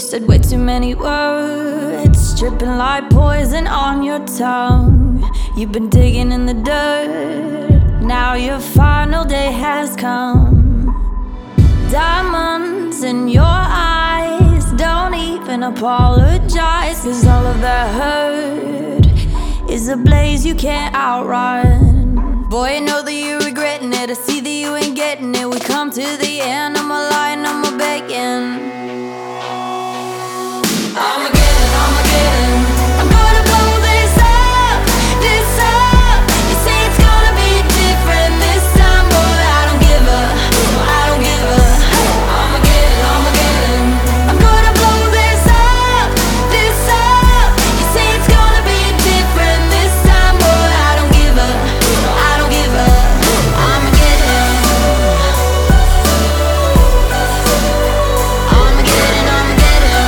said way too many words, dripping like poison on your tongue. You've been digging in the dirt, now your final day has come. Diamonds in your eyes, don't even apologize, 'cause all of that hurt is a blaze you can't outrun. Boy, I know that you're regretting it, I see that you ain't getting it. We come to the end, I'm a lying, I'm a begging. Armageddon, Armageddon, I'm gonna blow this up, this up. You say it's gonna be different this time, boy, I don't give a, I don't give a. Armageddon, Armageddon, I'm gonna blow this up, this up. You say it's gonna be different this time, boy, I don't give a, I don't give a. Armageddon, Armageddon, Armageddon.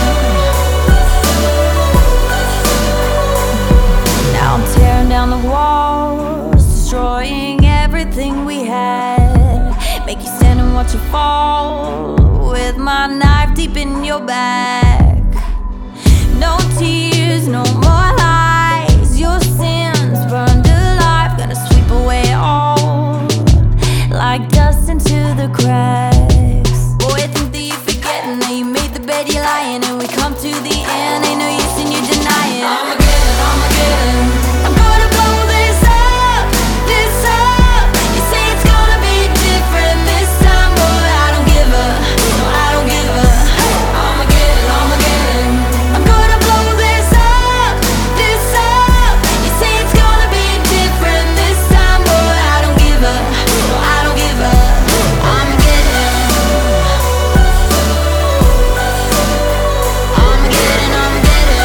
Now I'm tearing down the walls, destroying everything we had. Make you stand and watch it fall, with my knife deep in your back. No tears, no more lies, your sins burned alive. Gonna sweep away all, like dust into the cracks. Boy, I think that you're forgetting that you made the bed, you're lying, and we come to the end, ain't no use in you denying. Armageddon, Armageddon, I'm gonna blow this up, this up. You say it's gonna be different this time, boy, I don't give a, no, I don't give a. Armageddon, Armageddon, I'm gonna blow this up, this up. You say it's gonna be different this time, boy, I don't give a, no, I don't give a. Armageddon, Armageddon, Armageddon.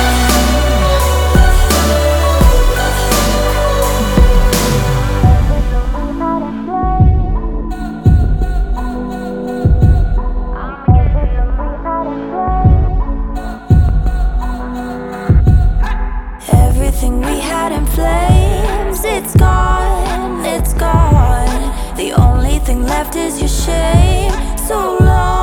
Everything we had in flames, it's gone, it's gone. The only thing left is your shame. So long.